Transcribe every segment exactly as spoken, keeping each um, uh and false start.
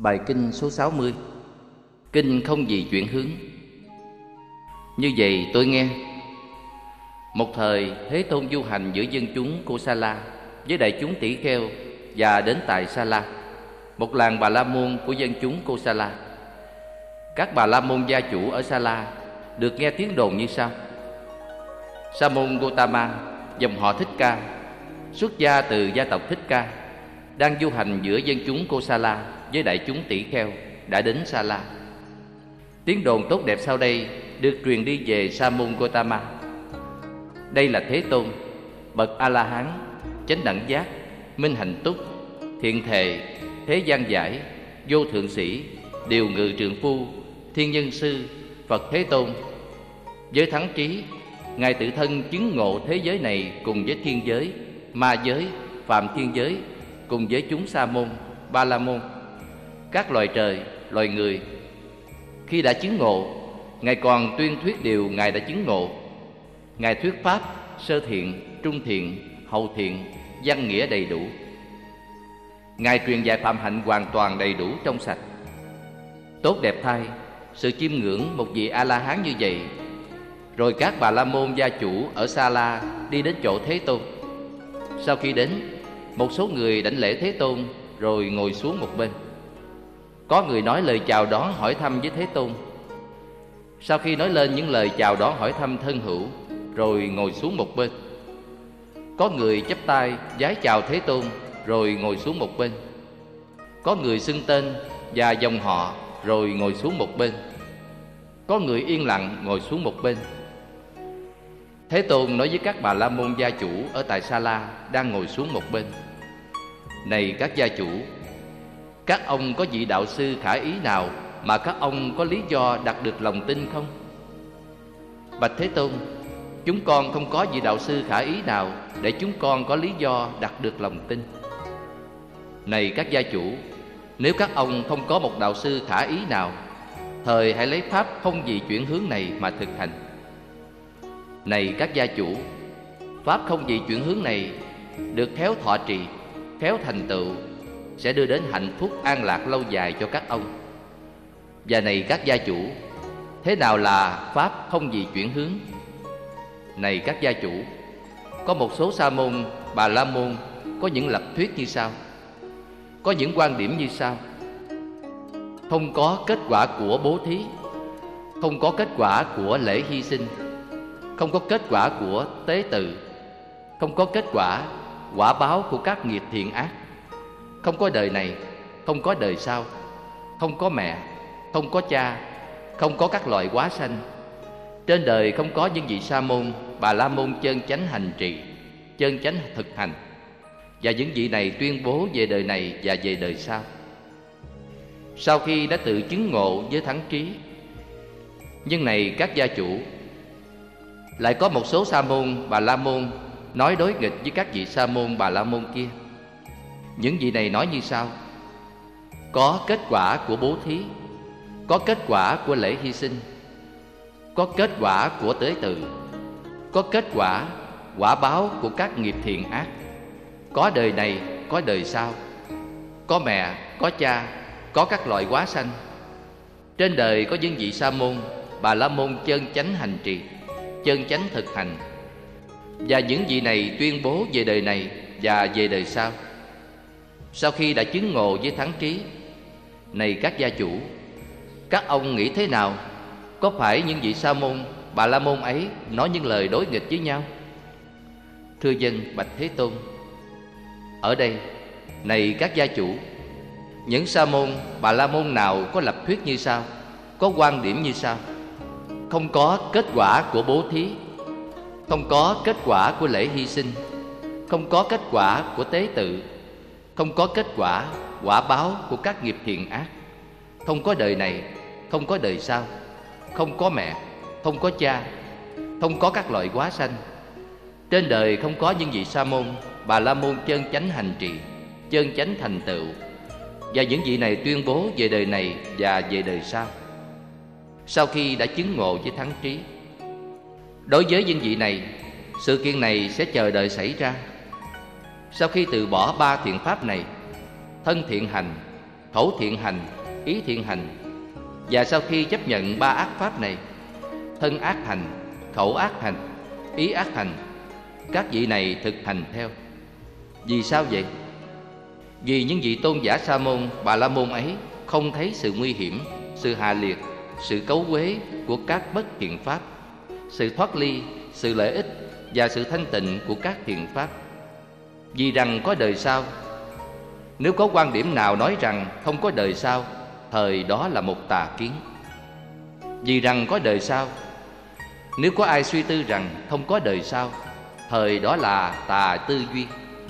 Bài kinh số sáu mươi. Kinh không gì chuyển hướng. Như vậy tôi nghe, một thời Thế Tôn du hành giữa dân chúng Kosala với đại chúng tỷ kheo, và đến tại Sa La, một làng Bà La Môn của dân chúng Kosala. Các Bà La Môn gia chủ ở Sa La được nghe tiếng đồn như sau: Sa môn Gotama, dòng họ Thích Ca, xuất gia từ gia tộc Thích Ca, đang du hành giữa dân chúng Kosala với đại chúng tỷ kheo, đã đến Sa La. Tiếng đồn tốt đẹp sau đây được truyền đi về Sa môn Gotama. Đây là Thế Tôn, bậc A-la-hán, chánh đẳng giác, minh hạnh túc, thiện thệ, thế gian giải, vô thượng sĩ, điều ngự trượng phu, thiên nhân sư, Phật Thế Tôn. Với thắng trí, Ngài tự thân chứng ngộ thế giới này cùng với thiên giới, ma giới, phạm thiên giới, cùng với chúng Sa môn, Ba La môn, các loài trời, loài người. Khi đã chứng ngộ, Ngài còn tuyên thuyết điều Ngài đã chứng ngộ. Ngài thuyết pháp sơ thiện, trung thiện, hậu thiện, văn nghĩa đầy đủ. Ngài truyền dạy phạm hạnh hoàn toàn đầy đủ trong sạch. Tốt đẹp thay, sự chiêm ngưỡng một vị A-la-hán như vậy. Rồi các Bà La môn gia chủ ở Sa La đi đến chỗ Thế Tôn. Sau khi đến, một số người đảnh lễ Thế Tôn rồi ngồi xuống một bên. Có người nói lời chào đón hỏi thăm với Thế Tôn. Sau khi nói lên những lời chào đón hỏi thăm thân hữu, rồi ngồi xuống một bên. Có người chắp tay vái chào Thế Tôn rồi ngồi xuống một bên. Có người xưng tên và dòng họ rồi ngồi xuống một bên. Có người yên lặng ngồi xuống một bên. Thế Tôn nói với các Bà La môn gia chủ ở tại Sa La đang ngồi xuống một bên: Này các gia chủ, các ông có vị đạo sư khả ý nào mà các ông có lý do đạt được lòng tin không? Bạch Thế Tôn, chúng con không có vị đạo sư khả ý nào để chúng con có lý do đạt được lòng tin. Này các gia chủ, nếu các ông không có một đạo sư khả ý nào, thời hãy lấy pháp không gì chuyển hướng này mà thực hành. Này các gia chủ, pháp không gì chuyển hướng này được khéo thọ trì, khéo thành tựu, sẽ đưa đến hạnh phúc an lạc lâu dài cho các ông. Và này các gia chủ, thế nào là pháp không gì chuyển hướng? Này các gia chủ, có một số Sa môn, Bà La môn có những lập thuyết như sau, có những quan điểm như sau: không có kết quả của bố thí, không có kết quả của lễ hy sinh, không có kết quả của tế tự, không có kết quả quả báo của các nghiệp thiện ác, không có đời này, không có đời sau, không có mẹ, không có cha, không có các loài hóa sanh. Trên đời không có những vị Sa môn, Bà La môn chân chánh hành trì, chân chánh thực hành. Và những vị này tuyên bố về đời này và về đời sau. Sau khi đã tự chứng ngộ với thắng trí. Nhưng này các gia chủ, lại có một số Sa môn, Bà La môn nói đối nghịch với các vị Sa môn, Bà La môn kia. Những vị này nói như sau: có kết quả của bố thí, có kết quả của lễ hy sinh, có kết quả của tế tự, có kết quả quả báo của các nghiệp thiện ác, có đời này, có đời sau, có mẹ, có cha, có các loại hóa sanh. Trên đời có những vị Sa môn, Bà La môn chân chánh hành trì, chân chánh thực hành. Và những vị này tuyên bố về đời này và về đời sau. Sau khi đã chứng ngộ với thắng trí. Này các gia chủ, các ông nghĩ thế nào? Có phải những vị Sa môn, Bà La môn ấy nói những lời đối nghịch với nhau? Thưa dân, bạch Thế Tôn, ở đây, này các gia chủ, những Sa môn, Bà La môn nào có lập thuyết như sau, có quan điểm như sau: không có kết quả của bố thí, không có kết quả của lễ hy sinh, không có kết quả của tế tự, không có kết quả quả báo của các nghiệp thiện ác, không có đời này, không có đời sau, không có mẹ, không có cha, không có các loại hóa sanh. Trên đời không có những vị Sa môn, Bà La môn chân chánh hành trì, chân chánh thành tựu. Và những vị này tuyên bố về đời này và về đời sau. Sau khi đã chứng ngộ với thắng trí. Đối với những vị này, sự kiện này sẽ chờ đợi xảy ra. Sau khi từ bỏ ba thiện pháp này, thân thiện hành, khẩu thiện hành, ý thiện hành. Và sau khi chấp nhận ba ác pháp này, thân ác hành, khẩu ác hành, ý ác hành, các vị này thực hành theo. Vì sao vậy? Vì những vị tôn giả Sa môn, Bà La môn ấy không thấy sự nguy hiểm, sự hạ liệt, sự cấu uế của các bất thiện pháp, sự thoát ly, sự lợi ích và sự thanh tịnh của các thiện pháp. Vì rằng có đời sau. Nếu có quan điểm nào nói rằng không có đời sau, thời đó là một tà kiến. Vì rằng có đời sau. Nếu có ai suy tư rằng không có đời sau, thời đó là tà tư duy.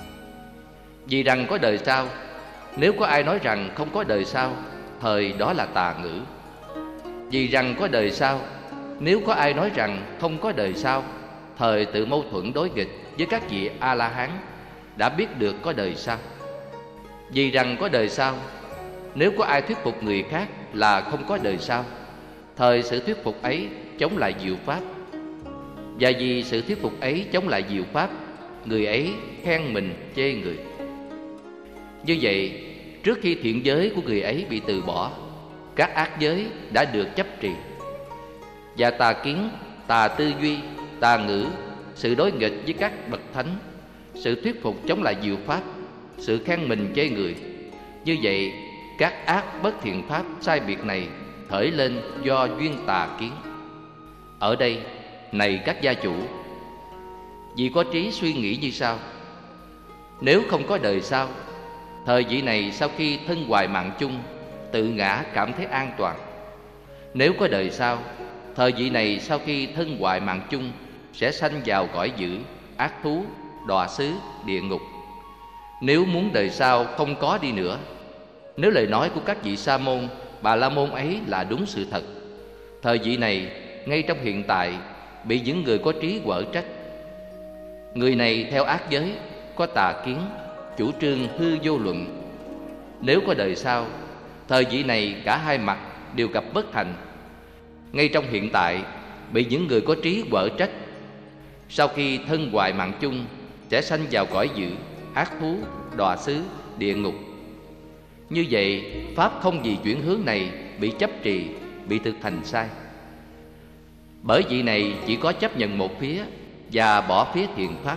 Vì rằng có đời sau. Nếu có ai nói rằng không có đời sau, thời đó là tà ngữ. Vì rằng có đời sau. Nếu có ai nói rằng không có đời sau, thời tự mâu thuẫn đối nghịch với các vị A-la-hán đã biết được có đời sau. Vì rằng có đời sau. Nếu có ai thuyết phục người khác là không có đời sau, thời sự thuyết phục ấy chống lại diệu pháp. Và vì sự thuyết phục ấy chống lại diệu pháp, người ấy khen mình chê người. Như vậy, trước khi thiện giới của người ấy bị từ bỏ, các ác giới đã được chấp trì. Và tà kiến, tà tư duy, tà ngữ, sự đối nghịch với các bậc thánh, sự thuyết phục chống lại diệu pháp, sự khen mình chê người, như vậy các ác bất thiện pháp sai biệt này khởi lên do duyên tà kiến. Ở đây, này các gia chủ, vì có trí suy nghĩ như sau: nếu không có đời sau, thời vị này sau khi thân hoài mạng chung, tự ngã cảm thấy an toàn. Nếu có đời sau, thời vị này sau khi thân hoại mạng chung sẽ sanh vào cõi dữ, ác thú, đọa xứ, địa ngục. Nếu muốn đời sau không có đi nữa, nếu lời nói của các vị Sa môn, Bà La môn ấy là đúng sự thật, thời vị này ngay trong hiện tại bị những người có trí quở trách. Người này theo ác giới, có tà kiến, chủ trương hư vô luận. Nếu có đời sau, thời vị này cả hai mặt đều gặp bất hạnh. Ngay trong hiện tại bị những người có trí quở trách. Sau khi thân hoại mạng chung sẽ sanh vào cõi dữ, ác thú, đọa xứ, địa ngục. Như vậy, pháp không vì chuyển hướng này bị chấp trì, bị thực hành sai. Bởi vị này chỉ có chấp nhận một phía và bỏ phía thiện pháp.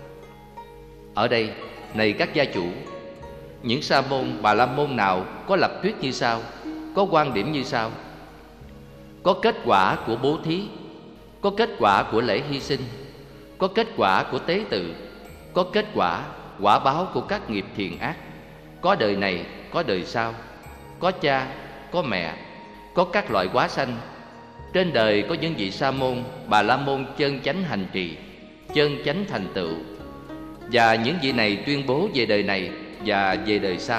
Ở đây, này các gia chủ, những Sa môn, Bà La môn nào có lập thuyết như sau, có quan điểm như sau: có kết quả của bố thí, có kết quả của lễ hy sinh, có kết quả của tế tự, có kết quả, quả báo của các nghiệp thiện ác, có đời này, có đời sau, có cha, có mẹ, có các loại hóa sanh. Trên đời có những vị Sa môn, Bà La môn chân chánh hành trì, chân chánh thành tựu. Và những vị này tuyên bố về đời này và về đời sau.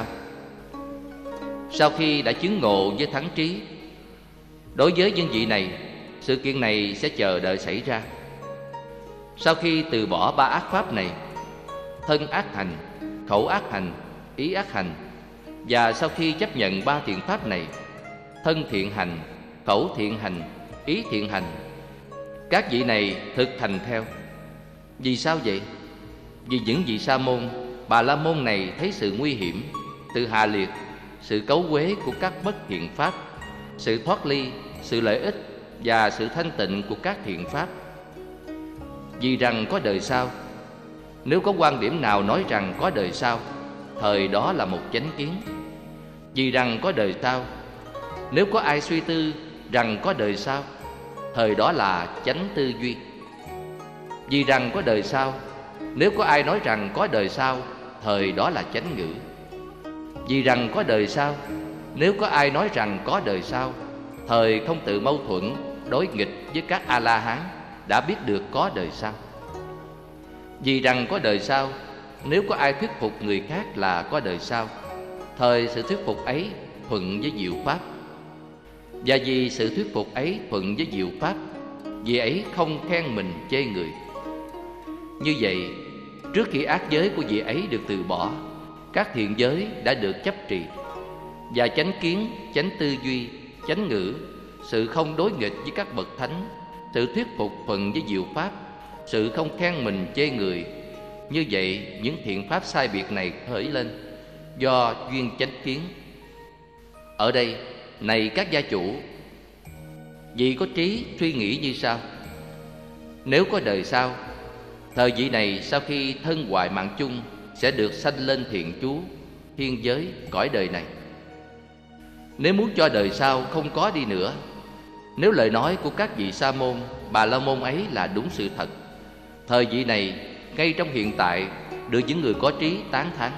Sau khi đã chứng ngộ với thắng trí, đối với những vị này, sự kiện này sẽ chờ đợi xảy ra. Sau khi từ bỏ ba ác pháp này, thân ác hành, khẩu ác hành, ý ác hành, và sau khi chấp nhận ba thiện pháp này, thân thiện hành, khẩu thiện hành, ý thiện hành, các vị này thực hành theo. Vì sao vậy? Vì những vị Sa môn, Bà La môn này thấy sự nguy hiểm, sự hạ liệt, sự cấu uế của các bất thiện pháp, sự thoát ly, sự lợi ích và sự thanh tịnh của các thiện pháp. Vì rằng có đời sau. Nếu có quan điểm nào nói rằng có đời sau, thời đó là một chánh kiến. Vì rằng có đời sau. Nếu có ai suy tư rằng có đời sau, thời đó là chánh tư duy. Vì rằng có đời sau. Nếu có ai nói rằng có đời sau, thời đó là chánh ngữ. Vì rằng có đời sau. Nếu có ai nói rằng có đời sau, thời không tự mâu thuẫn, đối nghịch với các A-la-hán đã biết được có đời sau. Vì rằng có đời sau. Nếu có ai thuyết phục người khác là có đời sau, thời sự thuyết phục ấy thuận với diệu pháp. Và vì sự thuyết phục ấy thuận với diệu pháp, vì ấy không khen mình chê người. Như vậy, trước khi ác giới của vị ấy được từ bỏ, các thiện giới đã được chấp trì. Và chánh kiến, chánh tư duy, chánh ngữ, sự không đối nghịch với các bậc thánh, sự thuyết phục thuận với diệu pháp, sự không khen mình chê người. Như vậy, những thiện pháp sai biệt này khởi lên do duyên chánh kiến. Ở đây, này các gia chủ, vị có trí suy nghĩ như sau: nếu có đời sau, thời vị này sau khi thân hoại mạng chung sẽ được sanh lên thiện chú, thiên giới, cõi đời này. Nếu muốn cho đời sau không có đi nữa, nếu lời nói của các vị sa môn, bà la môn ấy là đúng sự thật, thời vị này ngay trong hiện tại được những người có trí tán thán.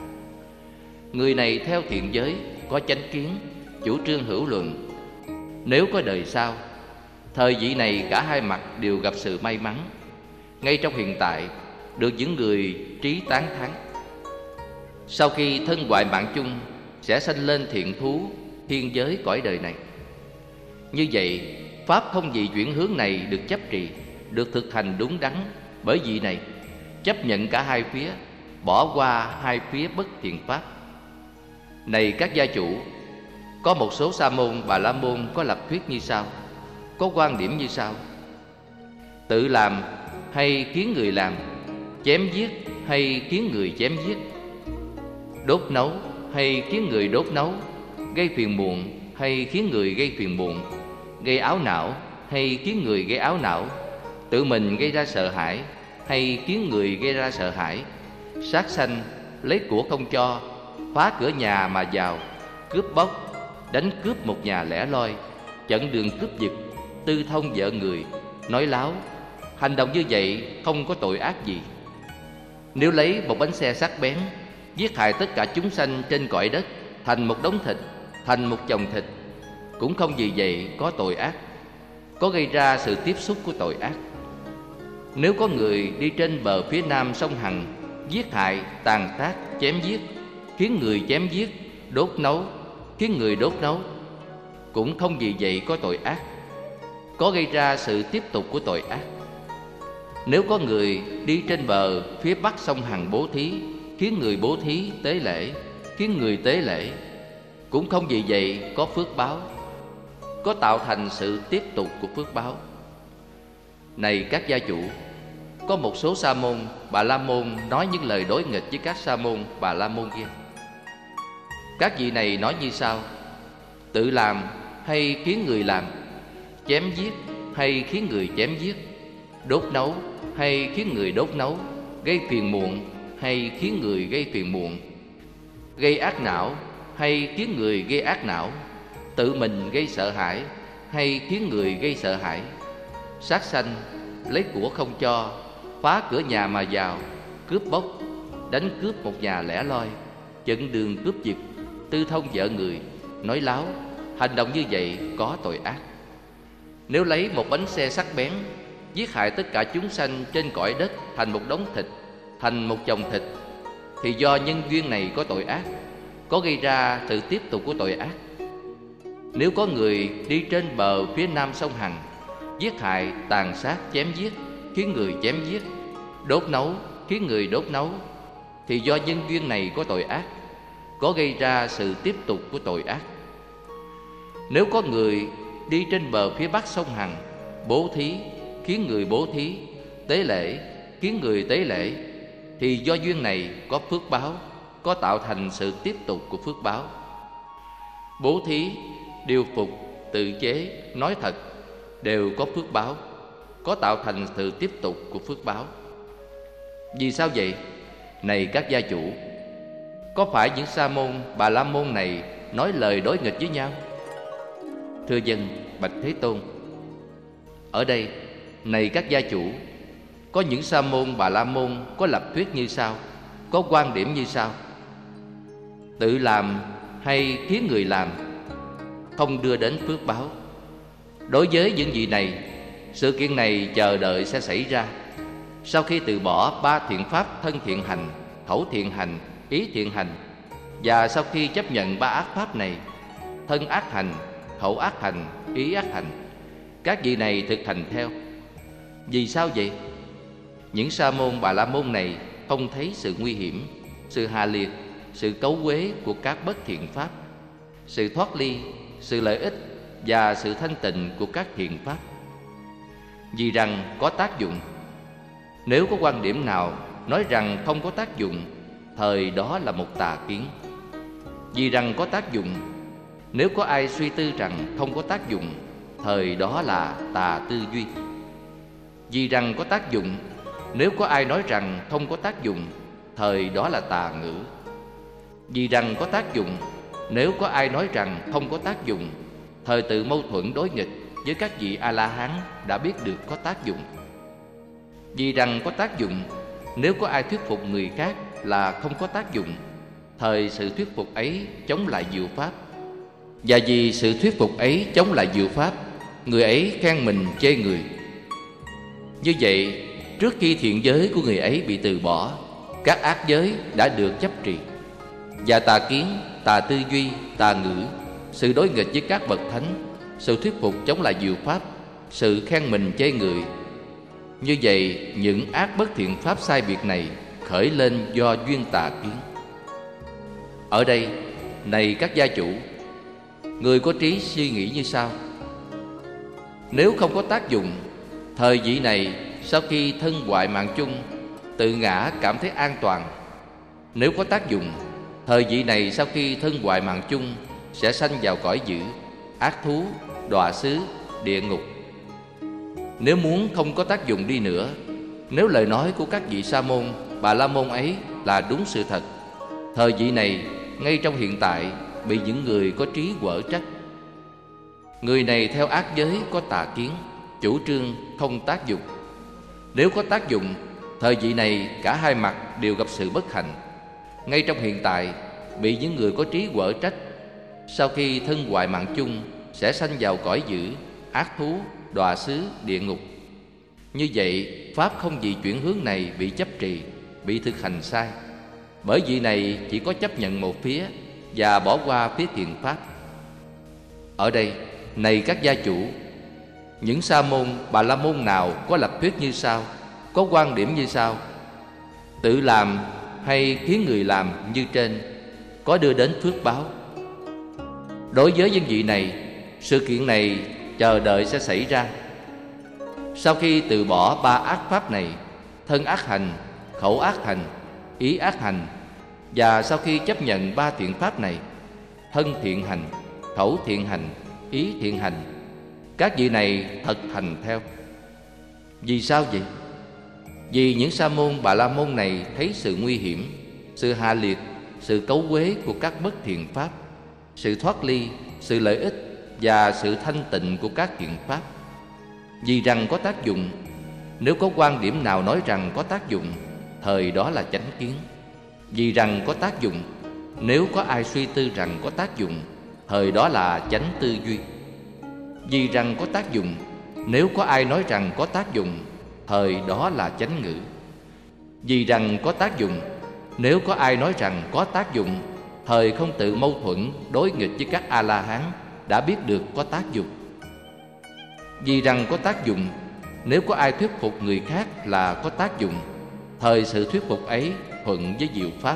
Người này theo thiện giới, có chánh kiến, chủ trương hữu luận. Nếu có đời sau, thời vị này cả hai mặt đều gặp sự may mắn, ngay trong hiện tại được những người trí tán thán. Sau khi thân hoại mạng chung sẽ sanh lên thiện thú, thiên giới, cõi đời này. Như vậy, pháp không vị chuyển hướng này được chấp trì, được thực hành đúng đắn bởi vị này, chấp nhận cả hai phía, bỏ qua hai phía bất thiện pháp. Này các gia chủ, có một số sa môn, bà la môn có lập thuyết như sau, có quan điểm như sau: tự làm hay khiến người làm, chém giết hay khiến người chém giết, đốt nấu hay khiến người đốt nấu, gây phiền muộn hay khiến người gây phiền muộn, gây áo não hay khiến người gây áo não, tự mình gây ra sợ hãi hay khiến người gây ra sợ hãi, sát sanh, lấy của không cho, phá cửa nhà mà vào, cướp bóc, đánh cướp một nhà lẻ loi, chặn đường cướp giật, tư thông vợ người, nói láo. Hành động như vậy không có tội ác gì. Nếu lấy một bánh xe sắc bén giết hại tất cả chúng sanh trên cõi đất thành một đống thịt, thành một chồng thịt, cũng không vì vậy có tội ác, có gây ra sự tiếp xúc của tội ác. Nếu có người đi trên bờ phía nam sông Hằng giết hại, tàn sát, chém giết, khiến người chém giết, đốt nấu, khiến người đốt nấu, cũng không vì vậy có tội ác, có gây ra sự tiếp tục của tội ác. Nếu có người đi trên bờ phía bắc sông Hằng bố thí, khiến người bố thí tế lễ, khiến người tế lễ, cũng không vì vậy có phước báo, có tạo thành sự tiếp tục của phước báo. Này các gia chủ, có một số sa môn, bà la môn nói những lời đối nghịch với các sa môn, bà la môn kia. Các vị này nói như sau: tự làm hay khiến người làm, chém giết hay khiến người chém giết, đốt nấu hay khiến người đốt nấu, gây phiền muộn hay khiến người gây phiền muộn, gây ác não hay khiến người gây ác não, tự mình gây sợ hãi hay khiến người gây sợ hãi, sát sanh, lấy của không cho, phá cửa nhà mà vào, cướp bóc, đánh cướp một nhà lẻ loi, chặn đường cướp giật, tư thông vợ người, nói láo. Hành động như vậy có tội ác. Nếu lấy một bánh xe sắc bén giết hại tất cả chúng sanh trên cõi đất thành một đống thịt, thành một chồng thịt, thì do nhân duyên này có tội ác, có gây ra sự tiếp tục của tội ác. Nếu có người đi trên bờ phía nam sông Hằng giết hại, tàn sát, chém giết, khiến người chém giết, đốt nấu, khiến người đốt nấu, thì do nhân duyên này có tội ác, có gây ra sự tiếp tục của tội ác. Nếu có người đi trên bờ phía bắc sông Hằng bố thí, khiến người bố thí, tế lễ, khiến người tế lễ, thì do duyên này có phước báo, có tạo thành sự tiếp tục của phước báo. Bố thí, điều phục, tự chế, nói thật đều có phước báo, có tạo thành sự tiếp tục của phước báo. Vì sao vậy? Này các gia chủ, có phải những sa môn, bà la môn này nói lời đối nghịch với nhau? Thưa dân, bạch Thế Tôn, ở đây, này các gia chủ, có những sa môn, bà la môn có lập thuyết như sau, có quan điểm như sau: tự làm hay khiến người làm không đưa đến phước báo. Đối với những vị này, sự kiện này chờ đợi sẽ xảy ra sau khi từ bỏ ba thiện pháp thân thiện hành, khẩu thiện hành, ý thiện hành, và sau khi chấp nhận ba ác pháp này, thân ác hành, khẩu ác hành, ý ác hành, các vị này thực hành theo. Vì sao vậy? Những sa môn, bà la môn này không thấy sự nguy hiểm, sự hà liệt, sự cấu uế của các bất thiện pháp, sự thoát ly, sự lợi ích và sự thanh tịnh của các thiện pháp, vì rằng có tác dụng. Nếu có quan điểm nào nói rằng không có tác dụng, thời đó là một tà kiến. Vì rằng có tác dụng, nếu có ai suy tư rằng không có tác dụng, thời đó là tà tư duy. Vì rằng có tác dụng, nếu có ai nói rằng không có tác dụng, thời đó là tà ngữ. Vì rằng có tác dụng, nếu có ai nói rằng không có tác dụng, thời tự mâu thuẫn đối nghịch với các vị A-la-hán đã biết được có tác dụng. Vì rằng có tác dụng, nếu có ai thuyết phục người khác là không có tác dụng, thời sự thuyết phục ấy chống lại diệu pháp. Và vì sự thuyết phục ấy chống lại diệu pháp, người ấy khen mình chê người. Như vậy, trước khi thiện giới của người ấy bị từ bỏ, các ác giới đã được chấp trì. Và tà kiến, tà tư duy, tà ngữ, sự đối nghịch với các bậc thánh, sự thuyết phục chống lại diệu pháp, sự khen mình chê người. Như vậy, những ác bất thiện pháp sai biệt này khởi lên do duyên tà kiến. Ở đây, này các gia chủ, người có trí suy nghĩ như sau: nếu không có tác dụng, thời vị này sau khi thân hoại mạng chung, tự ngã cảm thấy an toàn. Nếu có tác dụng, thời vị này sau khi thân hoại mạng chung sẽ sanh vào cõi dữ, ác thú, đọa xứ, địa ngục. Nếu muốn không có tác dụng đi nữa, nếu lời nói của các vị Sa môn, Bà La môn ấy là đúng sự thật, thời vị này ngay trong hiện tại bị những người có trí quở trách. Người này theo ác giới có tà kiến, chủ trương không tác dụng. Nếu có tác dụng, thời vị này cả hai mặt đều gặp sự bất hạnh. Ngay trong hiện tại bị những người có trí quở trách. Sau khi thân hoại mạng chung sẽ sanh vào cõi dữ, ác thú, đọa xứ, địa ngục. Như vậy, pháp không vì chuyển hướng này bị chấp trì, bị thực hành sai. Bởi vị này chỉ có chấp nhận một phía và bỏ qua phía thiện pháp. Ở đây, này các gia chủ, những Sa môn, Bà La môn nào có lập thuyết như sau, có quan điểm như sau: tự làm hay khiến người làm như trên, có đưa đến phước báo. Đối với những vị này, sự kiện này chờ đợi sẽ xảy ra. Sau khi từ bỏ ba ác pháp này, thân ác hành, khẩu ác hành, ý ác hành, và sau khi chấp nhận ba thiện pháp này, thân thiện hành, khẩu thiện hành, ý thiện hành, các vị này thật hành theo. Vì sao vậy? Vì những Sa môn, Bà La môn này thấy sự nguy hiểm, sự hạ liệt, sự cấu quế của các bất thiện pháp, sự thoát ly, sự lợi ích và sự thanh tịnh của các thiện pháp. Vì rằng có tác dụng, nếu có quan điểm nào nói rằng có tác dụng, thời đó là chánh kiến. Vì rằng có tác dụng, nếu có ai suy tư rằng có tác dụng, thời đó là chánh tư duy. Vì rằng có tác dụng, nếu có ai nói rằng có tác dụng, thời đó là chánh ngữ. Vì rằng có tác dụng, nếu có ai nói rằng có tác dụng, thời không tự mâu thuẫn đối nghịch với các A-la-hán đã biết được có tác dụng. Vì rằng có tác dụng, nếu có ai thuyết phục người khác là có tác dụng, thời sự thuyết phục ấy thuận với diệu pháp.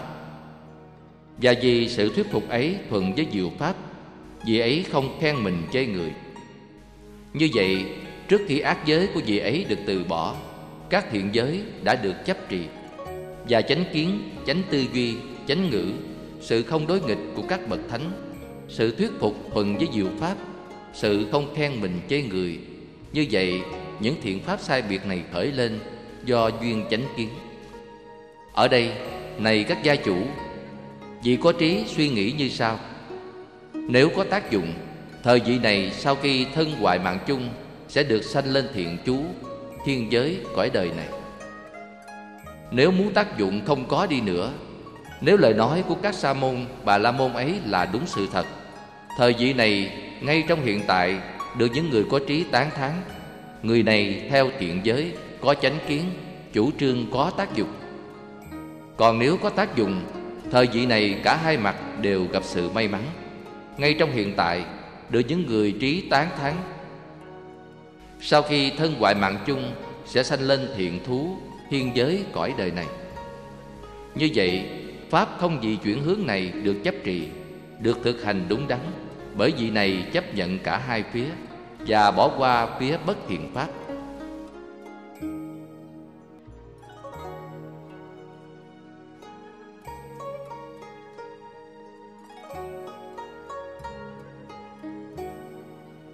Và vì sự thuyết phục ấy thuận với diệu pháp, vị ấy không khen mình chê người. Như vậy, trước khi ác giới của vị ấy được từ bỏ, các thiện giới đã được chấp trì. Và chánh kiến, chánh tư duy, chánh ngữ, sự không đối nghịch của các bậc thánh, sự thuyết phục thuận với diệu pháp, sự không khen mình chê người. Như vậy, những thiện pháp sai biệt này khởi lên do duyên chánh kiến. Ở đây, này các gia chủ, vị có trí suy nghĩ như sau: nếu có tác dụng, thời vị này sau khi thân hoại mạng chung sẽ được sanh lên thiện trú, thiên giới, cõi đời này. Nếu muốn tác dụng không có đi nữa, nếu lời nói của các Sa môn, Bà La môn ấy là đúng sự thật, thời vị này ngay trong hiện tại được những người có trí tán thán. Người này theo thiện giới, có chánh kiến, chủ trương có tác dụng. Còn nếu có tác dụng, thời vị này cả hai mặt đều gặp sự may mắn. Ngay trong hiện tại được những người trí tán thán. Sau khi thân hoại mạng chung sẽ sanh lên thiện thú, thiên giới, cõi đời này. Như vậy, pháp không vì chuyển hướng này được chấp trì, được thực hành đúng đắn, bởi vị này chấp nhận cả hai phía và bỏ qua phía bất thiện pháp.